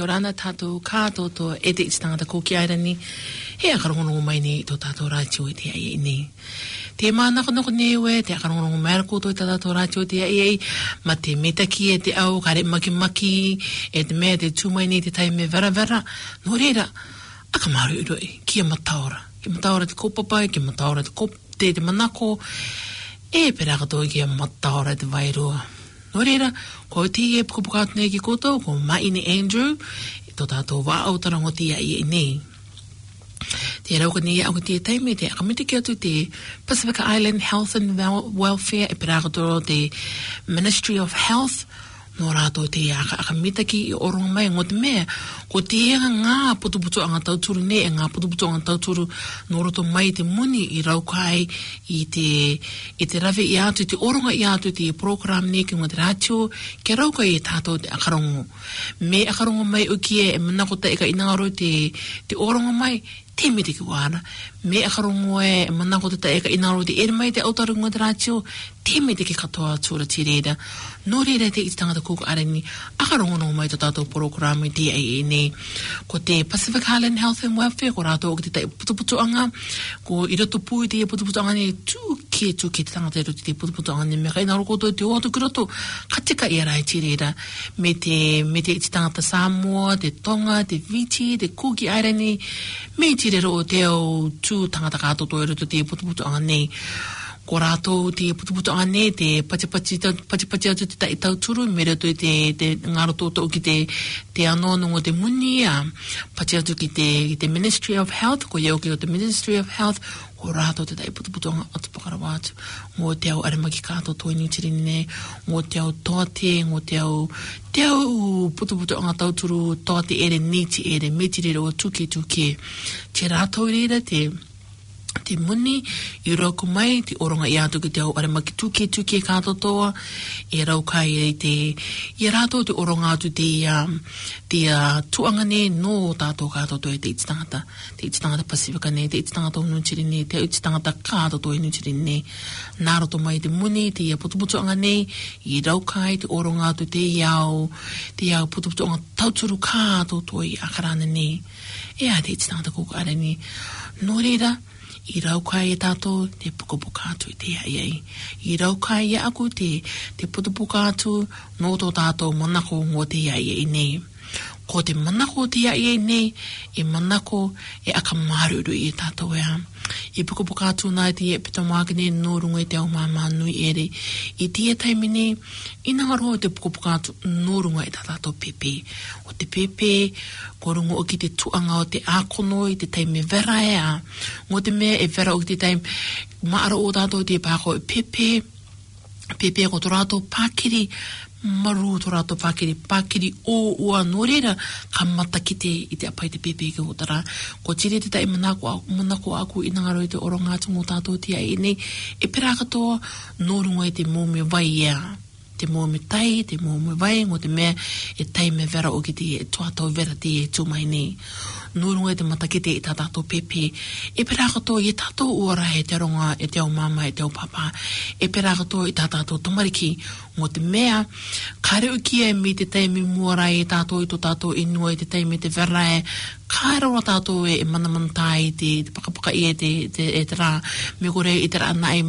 rana tātou kātoto e te ititangata kōki airani, he akarongonongo mai ni tō tātou rātio e te ai nei. Te mānakonoko newe, te akarongonongo mai rakoto e tātou rātio e te ai, ma te metaki e te au, kare maki, e te mea te tūmai ni te tai me vera, no reira, akamaru uroi, kia mataora. Kia mataora te kōpapai, kia mataora te manako, e pera katoa kia mataora te vairua. No reira, ko te e pukapukatu nei ki koutou, ko Maine Andrew, tō tātou wā autarango tia i nei. Te rauka ni au te taime, te akamiti ki atu te Pacific Island Health and Welfare, e pera katoa te Ministry of Health, no rātou te akamitaki i oronga mai ngō te mea, ko te ega ngā putuputu anga tauturu ne, e ngā putuputu anga tauturu no roto mai te muni i raukai i te rave i atu, te oronga i atu, te program ne ki ngō te rātio, ke raukai i tātou te akarongo. Me akarongo mai ukie e manakota eka inangaro te oronga mai, te me te ki wāna. Me akarongo e manakota ta eka inangaro te ere mai te autaru ngō te rātio, te me te ki katoa tūra ti reira. No reira te itangata kūka areni, akarongo no mai te tātou program i DAE nei. Ko te Pacific Island Health and Welfare, ko rātou o ki te tai putuputuanga, ko i rato pui te putuputuanga nei, tūke te tangata e te putuputuanga nei, me kai naro koto te oatu ki rato, katika i arai ti reira, me te tangata Samoa, te Tonga, te Fiji, te Kuki Aireni, me ti reira o te au tū tangata kātoto e rato te putuputuanga nei. Ko rātou te putuputuanga nei, te pachipachi atu te tai tauturu, me rato te ngaro tōtō ki te anono o te muni, pachi atu ki te Ministry of Health, ko iau ki o te Ministry of Health, ko rātou te tai putuputuanga atu pakara wātu, ngō te au arimaki kātou toi nitirini nei, ngō te au toate, ngō te au putuputuanga tauturu, toate ere niti ere, metirere o tuke, te rātou reira te muni, i rauku mai, te oronga i atu ki te au arimaki tuke kātotoa, e raukai i rātou te oronga atu te tuanga ne no tātou kātotoa e te ititangata Pasifika ne, te ititangata Unutiri ne, te ititangata kātotoa e Unutiri ne. Nā roto mai te muni, te putuputuanga ne, i raukai te oronga atu te iau putuputuanga tauturu kātotoa i akarana ne. E a te ititangata kōka areni. No reira, i raukai e tātou te pukapukātu i te iai. I raukai e aku te putupukātu no tō tātou manako ngō te iai nei. Ko te manako te iai nei, e manako e akamaruru i tātou ea. I pukapukātu nā te e pitamākene no runga i te au māmā nui ere. I tia taimine, i ngaro te pukapukātu no runga i tātou pepe. O te pepe, ko runga o ki te tuanga o te ākono i te taime vera ea. Ngō te mea e vera o ki te taime maara o tātou te pāko e pepe ko tō rātou pākiri, maru tō rātou pākiri o ua no reira, ka mata ki i te apai te pepe ki hotara. Ko tire te tai manako aku i ngaro i te oronga atu ngō tātou tia i nei, e pera katoa no runga i te mōme vai ea. Te mōme tai, te mōme vai, ngō te mea e tai me vera o ki te tuatau vera te e tūmai nei. Nōrunga e te matakite i tā tātou pepe. E pera katoa i tātou uara e te ronga, e te au mama, e te au papa. E pera katoa i tā tātou tamariki. Ngō te mea, kare ukia e mi te taimi muara e tātou i tō tātou inua i te taimi te vera e. Kaira o tātou e manamantai te pakapaka i e te rā. Me kore i te rā nai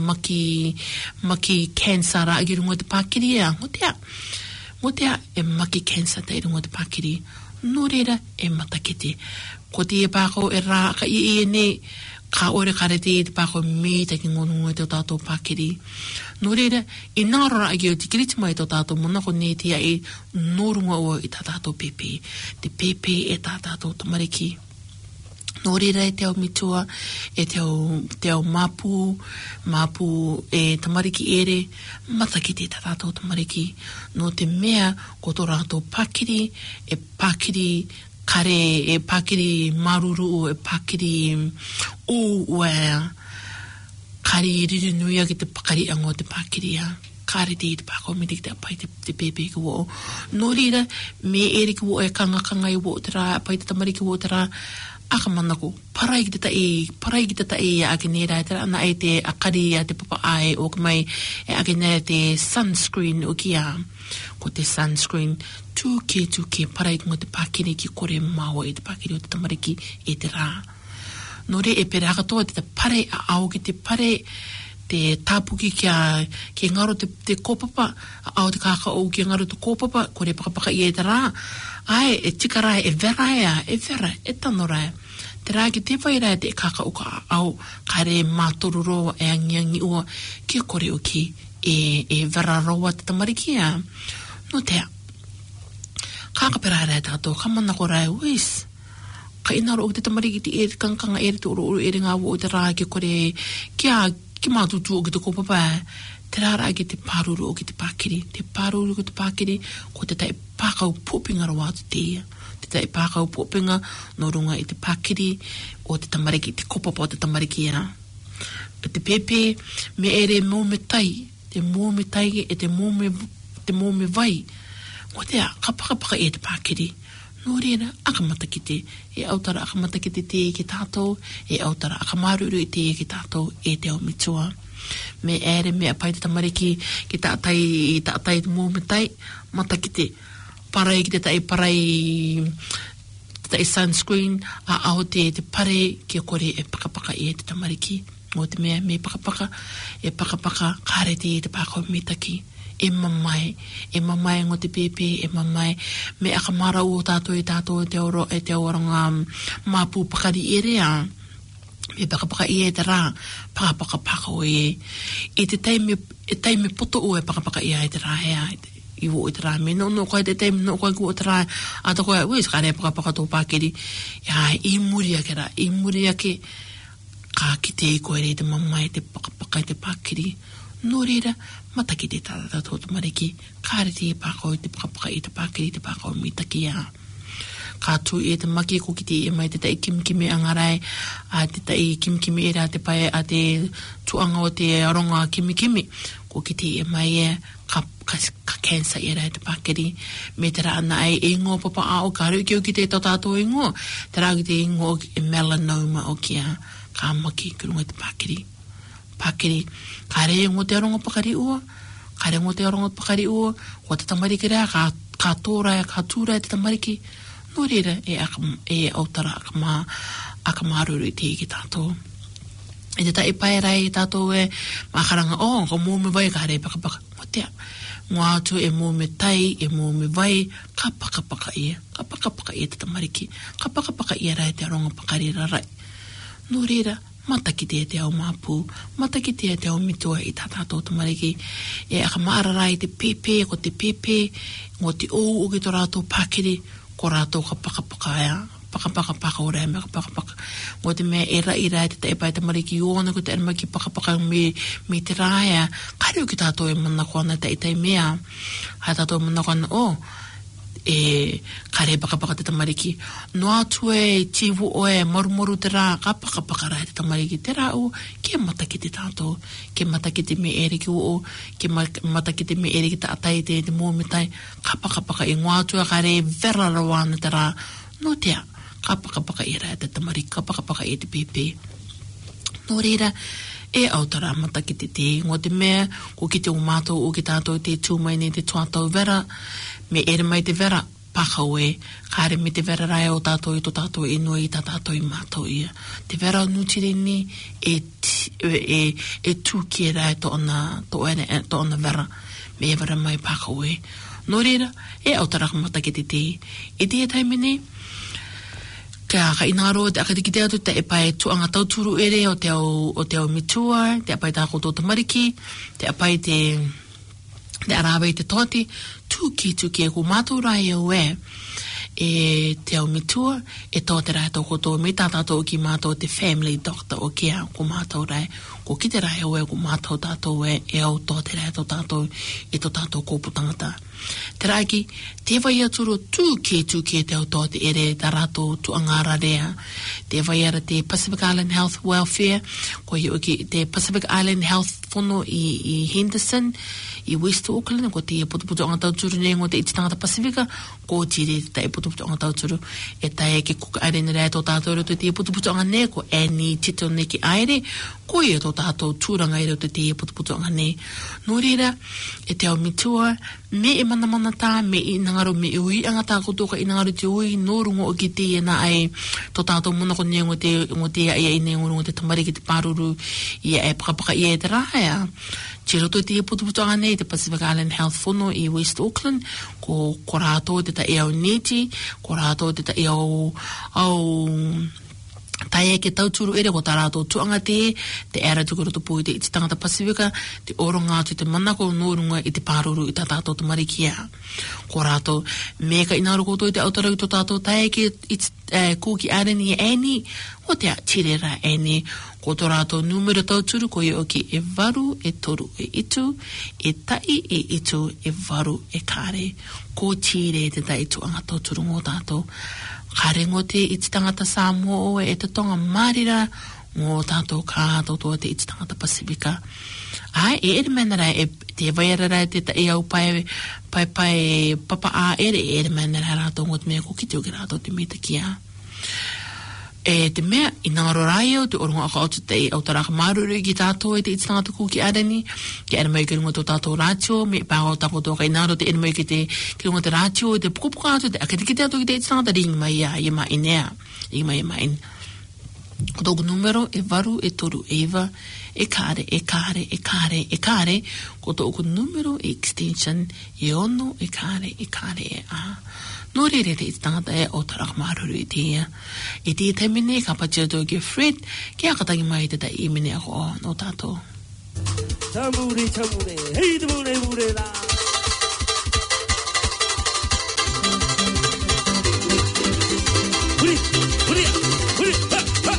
maki cancer rā agi rungo te pākiri ea. Ngō tea e maki cancer te rungo te pākiri. Nō reira e matakete. Ko te e pākau e rā ka i e ne, ka ore kare te pākau me te ki ngonungo te o tātou pākiri. Nō reira, i nārora agi o te kiriti mai te o tātou monako ne tia e nōrunga o i tā tātou pepe. Te pepe e tā tātou tamariki. Nō reira e te au mitua, e te au mapu e tamariki ere, matakite tā tātou tamariki. Nō te mea, ko tō rātou pākiri, e pākiri kare, e pākiri maruru, e pākiri o ua, kari riri nuia ki te pakari ango te pākiri a. kare te pako me te pai te pepe ki wo no rira me eri ki wo e kanga i wo te rā pai te tamari ki wo te rā aka manako parai ki te tai ake nera te ana e te akari a te papa ai o ka mai e ake nera te sunscreen o ki a ko te sunscreen tuke parai ki mo te pakiri ki kore maua e te pakiri o te tamariki e te rā no re e pere akatoa te pare a au ki te pare te tapuki ki ngaro te kōpapa, au te kakao ki ngaro te kōpapa, kore pakapaka i e te rā. Ai, e tika rai, e vera e tano rai. Te rā ki te whai rai te kakao ka au, kare mātoru roa e angiangi ua, ki kore o ki e vera roa te tamariki a. No tea, kakapera rai tātou, kamanako rai, uis, ka inaro o te tamariki te eri kankanga eri te oro eri ngā wo o te rā ki kore, ki mātutu o ki te kōpapa, te rāra ki te pāruru o ki te pākiri. Te pāruru o ki te pākiri, ko te tai pākau pōpinga rawa atu te. Te tai pākau pōpinga no runga i te pākiri o te tamariki, te kōpapa o te tamariki ia. Te pepe, me ere mōme tai, te mōme tai e te mōme vai. Ko te a, ka pakapaka e te pākiri. No reira, akamata ki te, e autara akamata ki te ki tātou, e autara akamaruru i te ki tātou, e te o mitua. Me ere me apai te tamariki ki tātai te mōmetai, mata ki te parai ki te tai sunscreen, a au te pare ki a kore e pakapaka i te tamariki. Mo te mea me pakapaka, e pakapaka kare te pākau mitaki. E mamai ngo te pepe, e mamai me akamara o tātou e te oranga māpū pakari e rea me pakapaka i e te rā pakapaka o e te taime poto o e pakapaka i e te rā hea i wo i te rā me no koe te taime no koe ku o te rā ata koe ues kare pakapaka tō pākeri i muri ake ka ki te i koe re te mamai te pakapaka i te pākeri no reira mata ki te tātata tōtu mariki, kāre te pākau i te pakapaka i te pākiri te pākau mitaki a. Kā tū e te maki ko ki te e mai te tai kimkimi angarai, a te tai kimkimi e rā te pai a te tuanga o te aronga kimikimi, ko ki te e mai e ka cancer e rā te pākiri, me te rā ana e ingo papa ao, ka ruki o ki te tātou ingo, te rā ki te ingo e melanoma o ki a, ka maki kurunga te pākiri. Pākiri, ka re ngo te aronga pakari ua, ko te tamariki rea, ka tōrai, ka tūrai te tamariki, no reira e autara akamāruru i te ki tātou. E te tai pai rai tātou e makaranga, ko mōme vai ka re pakapaka, mo tea, ngā atu e mōme tai, e mōme vai, ka pakapaka ia te tamariki, ka pakapaka ia rai te aronga pakari rarai. No reira, mata ki te au māpū, mata ki te au mitua i tātātou tamariki, e akamaararai te pepe, ko te pepe, ngō te ou o ki tō rātou pākiri, ko rātou ka pakapaka o rea me ka pakapaka. Ngō te mea e rai te taipai tamariki iona, ko te anima ki pakapaka me te rāia, kare o ki tātou e manako ana tai mea, hai tātou manako ana, e kare pakapaka te tamariki. No atu e tivu o e morumoru te rā, ka pakapaka rai te tamariki. Te rā o, ke mata ki te tātou, ke mata ki te me ere ki o, ke mata ki te me ere ki te atai te mōmetai, ka pakapaka e ngā atu e kare vera rawana te rā. No tea, ka pakapaka e rai te tamariki, ka pakapaka e te pepe. No reira, e autara mata ki te ngō te mea, ko ki te o mātou o ki tātou te tūmaine te tuatau vera, me ere mai te vera, pakau e, kāre me te vera rai o tātou i tō tātou e nui i tā tātou i mātou ia. Te vera nutireni e tūki rai tō ana vera, me e vera mai pakau e. Nō reira, e autara mata ki te. E te e taimene, ka inaro te akatiki te atu te e pai tuanga tauturu ere o te au mitua, te apai tā koto tamariki, te apai te arawei te tōti, tūki e ku mātou rai au e te au mitua, e tō te rai tō koto me tātātou ki mātou te family doctor o kia ku mātou rai, ko ki te rai au ku mātou tātou e au tō te rai tō tātou e tō tātou kōpu tangata. Te rai ki, te vai aturo tūki e te au tō te ere tā rātou tuangara rea, te vai ara te Pacific Island Health Welfare, ko hi oki te Pacific Island Health whono i Henderson, i West Auckland, ko te putuputu anga tauturu ne ngo te iti tangata Pasifika, ko tiri te putuputu anga tauturu, e tae ke kuka aere ni rea tō tātou te te putuputu anga ne, ko Annie Tito ne ki aere, ko i tō tātou tūranga e te te putuputu anga ne. Nō reira, e te au mitua, me e mana tā, me i nangaro me i ui, anga tā kotoka i nangaro te ui, nō rungo o ki te e na ai, tō tātou monako ne ngo te ia i ne ngo te tamari ki te pāruru, ia e pakapaka ia e te rāia. Te roto te putuputu anga nei, te Pacific Island Health whono i West Auckland, ko rātou te ta e au neti, ko rātou te ta e au tae ke tauturu ere ko tā rātou tuanga te era tukuroto pui te iti tangata Pasifika, te oro ngātu te manako nōrunga i te pāruru i tā tātou te marikia. Ko rātou meka inaro koto i te autarau i tō tātou tae ke kūki āreni e Annie, o te tirera Annie, ko tō rātou numero tauturu ko i oki e varu, e toru, e itu, e tai, e itu, e varu, e kāre. Ko tire te tai tuanga tauturu ngō tātou. Kare ngō te iti tangata Samoa e te tonga marira ngō tātou kātou te iti tangata Pasifika. Ai, e ere manara e te vairara te ta e au pai papa a ere manara rātou ngō te mea ko ki te oki rātou te mea te kia. E te mea, i ngaro rai au, te orongo aka atu te au taraka maruru i ki tātou e te iti tangata kuki arani, ki ere mai ki rungo tō tātou rātio, me pāo tako tō kai ngaro te ere mai ki rungo te rātio, te pukupuka atu, te akatikite atu ki te iti tangata ringi mai ia, i mai nea, i mai in. Ko tōku numero e varu, e toru, e iwa, e kāre, e kāre, e kāre, e kāre, ko tōku numero e extension, e ono, e kāre, e a. Nō rere te iti tangata e o taraka maruru i te ia. I te temine ka pachia tō ki Fred, ki akatangi mai te ta imene ako o nō tātou. Tambure, hei tambure la. Huri, ha, ha.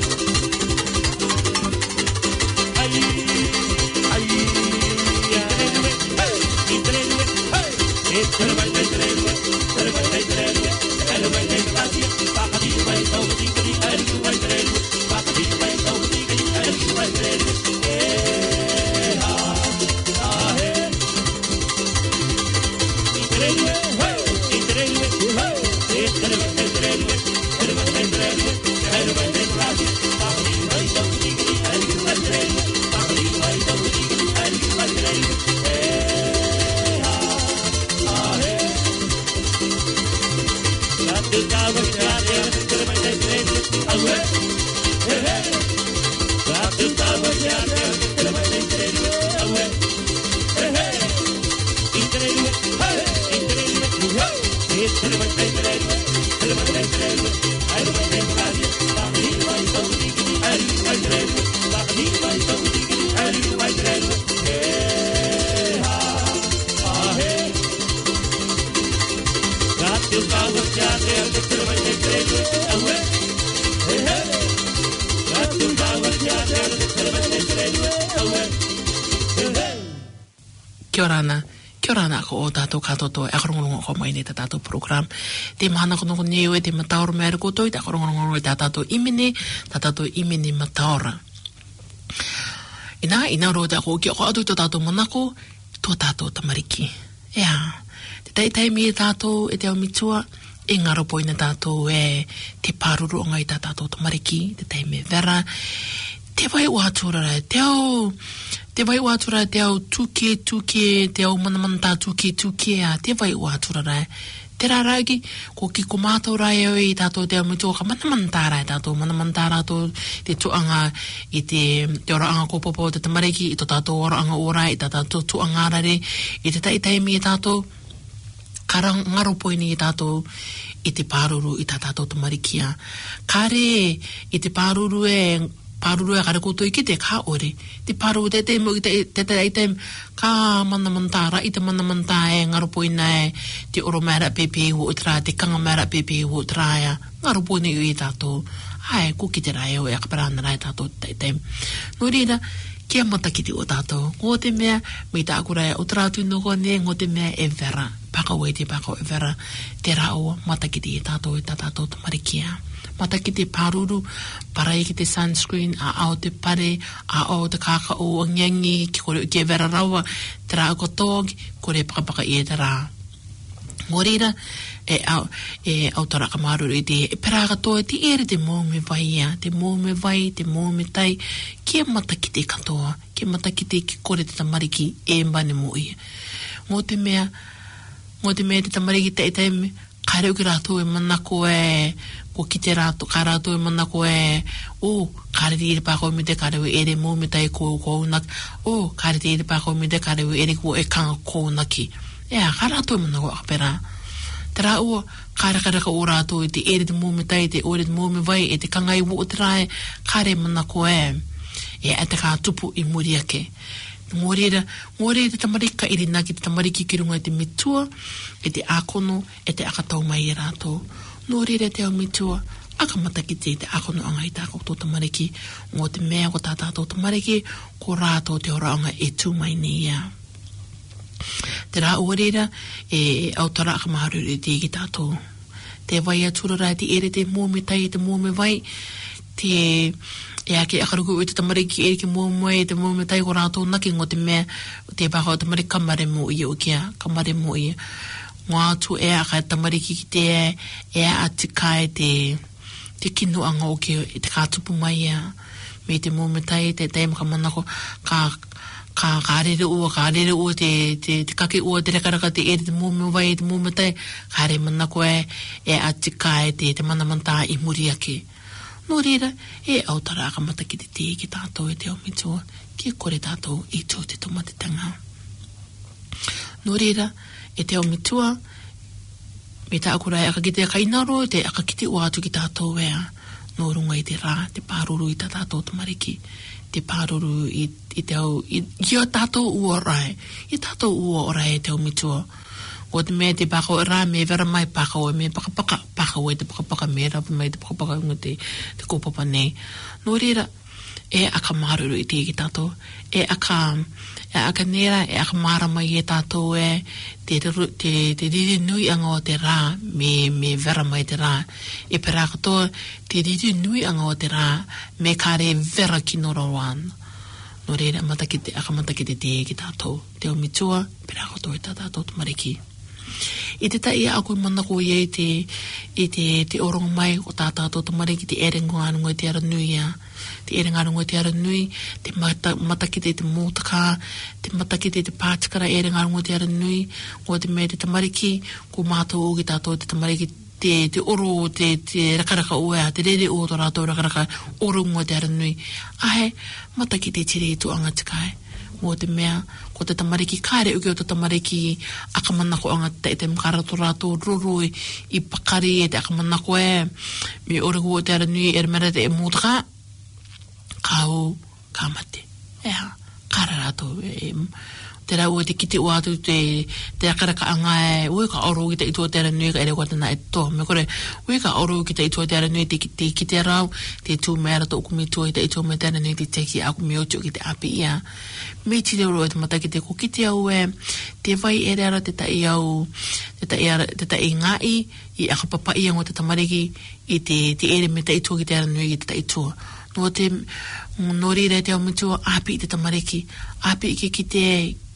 Kia orana ko o tātou kātoto e akarongorongo ko mai nei tā tātou program. Te mahana kono koneo e te mataora mea rako toi, te akarongorongo e tā tātou imene mataora. Ina roa te ako, ki ako atu tō tātou manako, tō tātou tamariki. Ea, te taitai mi e tātou e te au mitua, e ngaro poina tātou e te pāruru o ngai tā tātou tamariki, te tai me vera, te vai uatura rai, te vai uatura te au tuke, te au manamanta tuke, te vai uatura rai. Te rāragi, ko ki ko mātou rai au i tātou te au mitua ka manamanta rai tātou, manamanta rātou te tuanga i te oraanga ko popo te tamariki, i tō tātou oraanga ora, i tā tātou tuanga rare, i te taitaimi i tātou, karang ngaro poini i tātou, i te pāruru i tā tātou tamarikia. Kare i te pāruru e kare koutou i ki te ka ore. Te pāruru te te mo i te teitem ka manamantara i te manamanta e ngaro poina e te oro mera pepe hu o tra, te kanga mera pepe hu o tra ea. Ngaro poina i tātou. Ai, ko ki te rai o e akaparana rai tātou teitem. No reira, kia matakiti o tātou. Ngō te mea, me tā akurai o trātu noko ne, ngō te mea e vera. Pakau e vera. Te rao, matakiti e tātou e tā tātou tamarikia. mata ki te paruru, parai ki te sunscreen, a ao te pare, a ao te kaka o ngangi, ki kore ke vera rawa, te rā kotogi, kore pakapaka i e te rā. Ngorira, e au taraka maruru i te pera katoa, te ere te mōme vai ia, te mōme vai, te mōme tai, kia mata ki te katoa, kia mata ki te ki kore te tamariki e mbane mo ia. Ngō te mea te tamariki te etaime, kaireu ki rātou e manako e, ko ki te rātou, ka rātou e manako e, kāre te ere pākau me te kareu ere mōme tai ko unaki, kāre te ere pākau me te kareu ere ko e kanga ko unaki. Ea, ka rātou e manako akapera. Te rā ua, kārakaraka o rātou e te ere te mōme tai, te ore te mōme vai, e te kangai wo o te rāe, kāre manako e, e te kā tupu i muri ake. Ngorera te tamarika iri naki te tamariki ki runga e te mitua, e te akono, e te akatau mai e rātou. Ngorera te au mitua, akamata ki te akono anga i tākau tō tamariki, ngō te mea ko tā tātou tamariki, ko rātou te ora anga e tū mai ni ia. Te rā uarera, e au tara akamaharu e te ki tātou. Te vai aturara te ere te mōme tai, te mōme vai, e ake akaruku o te tamariki ere ki mōme, te mōme tai ko rātou naki ngō te mea, te pākau tamariki kamare mō ia o kia, kamare mō ia. Ngā atu e aka tamariki ki te e atikai te kinu anga o kia, e te kātupu mai ia, me te mōme tai, te teimaka manako, ka rere ua, te kake ua, te rekaraka te ere, te mōme vai, te mōme tai, ka re manako e atikai te manamanta i muri ake. Nō reira, e au tara akamata ki te ki tātou e te au mitua, ki kore tātou i tū te tumatitanga. Nō reira, e te au mitua, me tā akurai aka ki te kainaro, te aka ki te ua atu ki tātou ea, nō runga i te rā, te pāruru i tā tātou tamariki, te pāruru i te au, i o tātou ua orai, i tātou ua orai e te au mitua. O te mea te pakao e rā, me vera mai pakao e me pakao e te pakapaka me rapu mai te pakapaka unga te kōpapa nei. Nō reira, e aka maruru i te ki tātou, e aka nera, e aka mara mai e tātou e te riri nui anga o te rā, me vera mai te rā. E pera katoa, te riri nui anga o te rā, me kare vera ki noro wan. Nō reira, aka mata ki te ki tātou, te o mitua, pera katoa e tātou tumariki. I te tai ako manako i te orongo mai o tātātou tamariki te ere ngānunga te ara nui ia. Te ere ngānunga te ara nui, te matakite te mōtaka, te matakite te pātikara ere ngānunga te ara nui, o te mea te tamariki, ko mātou o ki tātou te tamariki te oro, te rakaraka oea, te rere o tō rātou rakaraka orongo te ara nui. Ahe, matakite tiri tu anga tikai. O te mea, ko te tamariki, kāre uke o te tamariki, akamanako anga te mkarato rātou roroi, i pakari e te akamanako e, me oreku o te ara nui, e mera te e mōtaka, kāu, kā mate. Ea, kāra rātou, te rau e te kite o atu te akaraka anga e, ue ka oro ki te itua te ara nui ka ere kua tana e toa. Me kore, ue ka oro ki te itua te ara nui te kite rau, te tū mea rato uku me tua i te itua me te ara nui te teki aku me otu ki te api ia. Me tire uro e te mata ki te ko kite au e, te vai ere ara te tai au, te tai ngai, i akapapa ia ngō te tamariki, i te ere me te itua ki te ara nui ki te itua. Nō rira te au mitua, api i te tamariki, api i ki te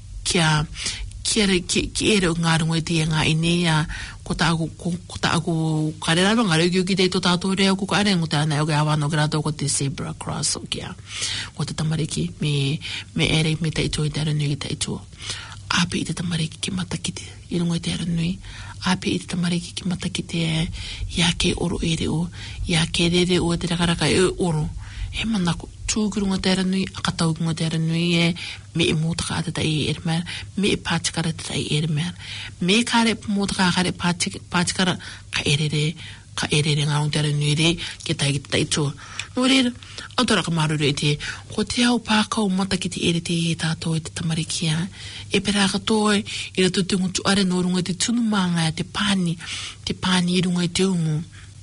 ki ere o ngā rungo e tia ngā inea, ko ta aku kareraro ngā reo ki te to tātou reo kuka are, ngō te ana o ke awano grato ko te zebra cross o kia. Ko te tamariki, me ere me te ito i te aranui ki te ito. Api i te tamariki ki mata ki te i rungo i te aranui. Api i te tamariki ki mata ki te ia ke oro ere o, ia ke rere o te rakaraka e oro. He manako, tūkurunga te aranui, akataukunga te aranui e, me e mōtaka ata tai ere mea, me e pātikara te tai ere mea. Me kāre mōtaka, kāre pātikara, ka erere ngā runga te aranui re, ke tai ki te tai tō. Nō reira, autora ka maruru e te, ko te au pākau mata ki te ere te e tātou e te tamarikia, e pera katoa i rato te ngutu are nō runga te tunu manga, te pāni i runga i te umu.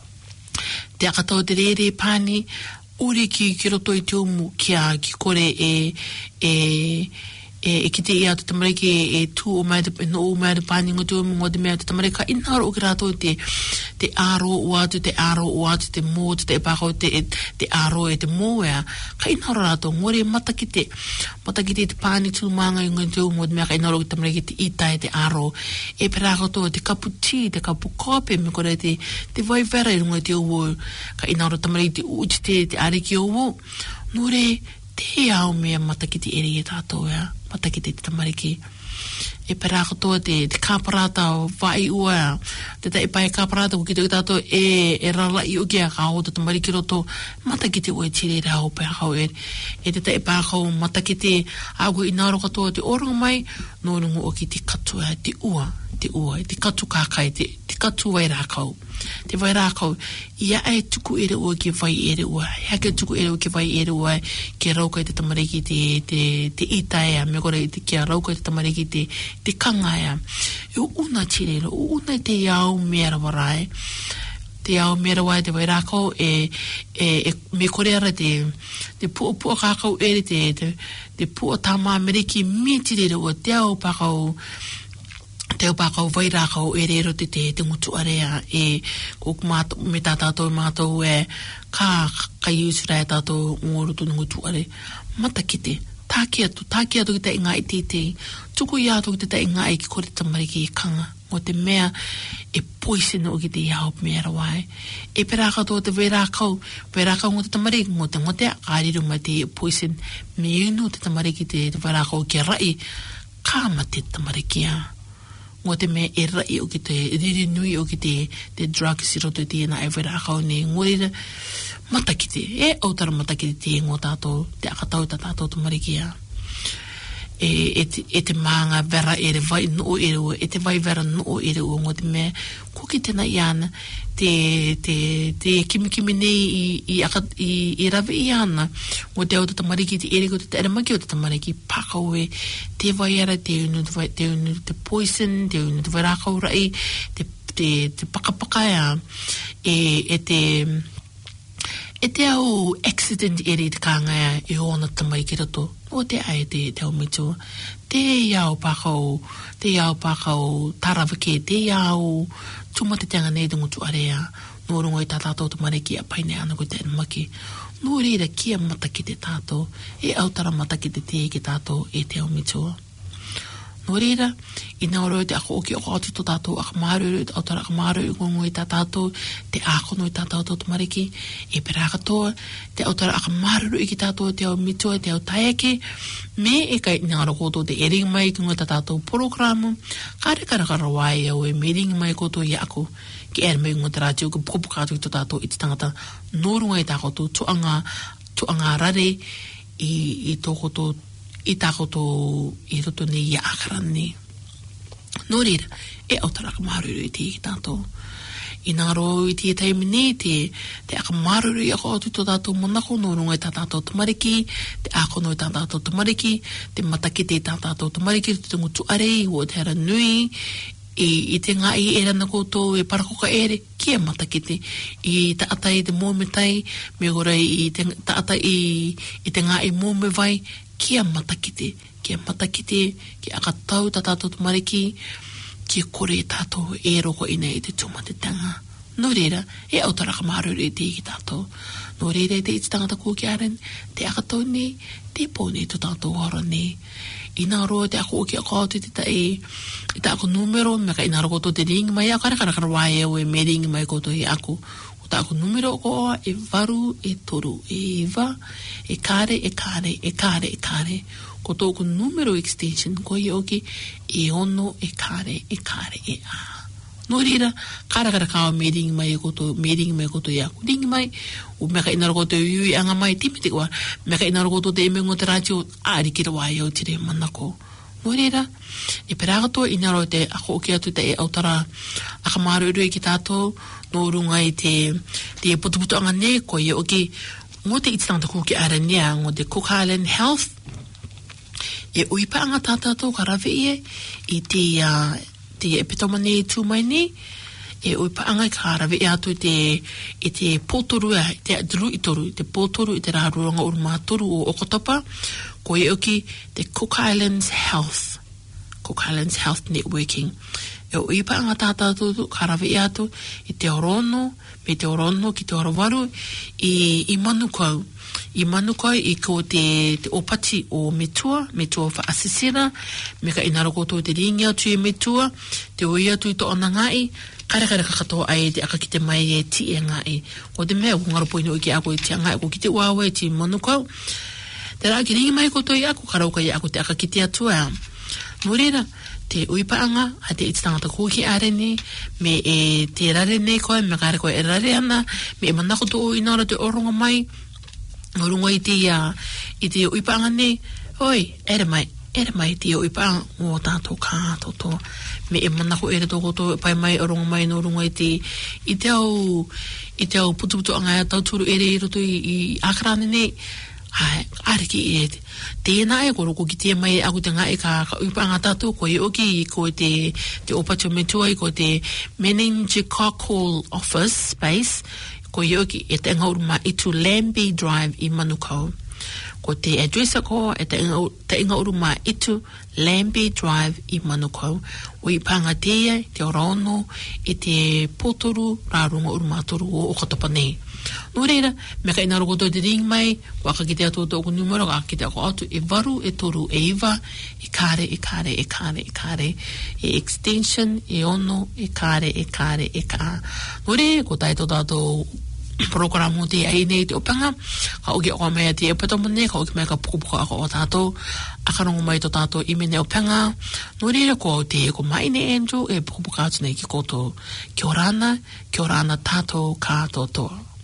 Te akatau te rere pāni, uri ki roto i te umu ki kore e kite ia te tamariki e tu o mai no o mai pani ngoto mo de me te tamarika inaro o grato te aro o atu te mo te pako te aro e te mo ya ka inaro rato ngore matakite te pani tu manga ngoto mo de me ka inaro te tamariki te ita e te aro e perako to te kaputi te kapu kope me kore te vai vera i runga te uo ka inaro tamariki te uti te ariki uo nore te au mea matakite eri e tātou ya matakite te tamariki e perako toa te kāparata o vai ua te tae pai kāparata ko ki te tātou e rala i uke a kao te tamariki roto matakite ue tire rao perako e te tae pākau matakite agu inaro katoa te orunga mai no rungu o ki te katu e te ua te katu kākai te katu vai rākau te vai rākau ia e tuku ere ua ke vai ere ua hake tuku ere ua ke vai ere ua ke rauka te tamariki te ita ea me kore ke rauka te tamariki te kanga ea e una tirero una te iau mera warai te iau mera warai te vai rākau me kore ara te pua kākau ere te pua tama meriki me tirero ua te au pakau te upakau vai rākau e rero te ngutu area e kuk me tātou mātou e ka iusura e tātou ngoro tu ngutu are matakite tāke atu ki te inga i tētei tuku i atu ki te inga i ki kore tamariki i kanga o te mea e poisina o ki te iau mea rawai e peraka tō te vai rākau ngō te tamariki ngō te ngotea kāriru mai te poisin me inu te tamariki te vai rākau ki rai kāma te tamariki a ngō te mea e rai o ki te riri nui o ki te drugs i roto te ina e wera akau ne ngōrira matakite e autara matakite te ngō tātou te akatau ta tātou tamarikia e te maanga vera e re vai no e ua e te vai vera no e ua ngō te mea kuki tēnā i ana te kimikimi nei i rawe i ana ngō te au te tamariki te ere ko te eramaki o te tamariki pakau e te vai ara te unu te poison te unu te vai rākau rai te pakapaka e te au accident ere te kāngai e ona tamariki rato o te ai te au mitua te iau pakau tarawake te iau tumateteanga nei te ngutu area no rongo i tātou te mariki a paine ana ko te maki no reira kia mataki te tātou e autara mataki te ki tātou e te au mitua no reira i nauro te ako oki o atu to tātou akamaru autara akamaru i ngongo i tātou te akono i tātou te mariki e peraka toa te autara akamaru i ki tātou te au mitua te au taiake me e kai ngaro koto te ering mai ki ngota tātou programu kare karawai au e mering mai koto i ako ki er mai ngota rātio ki pukapukātu ki tātou i te tangata norunga i tākoto tuanga rare i tō koto i tākoto i roto nei i akarani no reira e autara akamaruru i te i tātou i ngaro i te taimi nei te akamaruru i ako atu tō tātou monako no runga i tātou tamariki te akono i tātou tamariki te matakite i tātou tamariki te ngutu arei o te hara nui i te ngā i erana koutou e parakoka ere kia matakite i ta atai te mōmetai me gora i te ta atai i te ngā i mōme vai kia matakite ki akatau ta tātou tamariki ki kore tātou e roko ina i te tumatetanga. No reira, e autara kamaruru e te ki tātou. No reira, te iti tangata kōki aren, te akatau nei, te pōne tu tātou hara nei. Ina roa te ako oki ako atu i te ako numero, me ka ina roa koto te ringi mai, a karakara wae au e me ringi mai koto i ako. O te ako numero ko oa, e varu, e toru, e iwa, e kare. Ko tōku numero extension, ko i oki, e ono, e kare, e a. No reira, karakara kawa me ringi mai koto i ako. Ringi mai, o me ka ina roa koto i anga mai timiti koa, me ka ina roa koto te eme ngota rātio, ārikira wae au tire manako. No reira, e peragato ina roa te ako oki atu te e autara akamaru uru ki tātou, no runga i te putuputu anga ne, ko i oki, ngō te ititangata kōki ara nea, ngō te Cook Highland Health, e uipa anga tātātou ka rawe i te epitomane tūmai nei, e ui paanga ka rawe e atu i te pōtoru te adru i toru, te pōtoru i te rāruanga uru mātoru o Okotopa, ko e oki te Cook Islands Health Networking. E ui paanga tātātu ka rawe e atu i te orono, me te orono ki te orawaru i Manukau. I Manukau i ko te opati o Metua wha asisira, me ka inaro koto te ringi atu i Metua, te ui atu i to ona ngai, kare kakato ai te aka ki te mai e ti e ngai. Ko te mea, ngaro poino i ki ako i te ngai, ko ki te wawe ti Manukau. Te rā ki ringi mai koto i ako, karauka i ako te aka ki te atu ea. Nōreira, te uipaanga, a te ititangata kōki arene, me e te rare nei koe, me kare koe e rare ana, me e manakoto o inara te oronga mai, orunga i te uipaanga nei, oi, ere mai te uipaanga, o tātou kātoto, me e manako ere tōkoto, pai mai oronga mai, no orunga i te au putu anga e tauturu ere i roto i akarane nei, ariki e tēnā e koro ko ki te mai aku te ngai ka uipanga tātou ko i oki ko te opatio metua i ko te meningococcal office space ko i oki e te ngauruma i tu Lambie Drive i Manukau ko te address ko e te ngauruma i tu Lambie Drive i Manukau o i panga te orono i te pōtoru rārunga urumatoru o Okotopa nei. Nō reira, me ka inaro koto te ring mai, waka ki te atu o tōku numero, ka ki te ako atu e varu, e toru, e iwa, e kare, e extension, e ono, e kare, e ka. Nō reira, ko tai tō tātou programo te ai nei te opanga, ka oki ako mai a te epatamone, ka oki mai ka pukupuka ako o tātou, akarongo mai tō tātou ime ne opanga. Nō reira, ko te ko mai ne Andrew, e pukupuka atu nei ki koto, kia orana tātou kātotoa.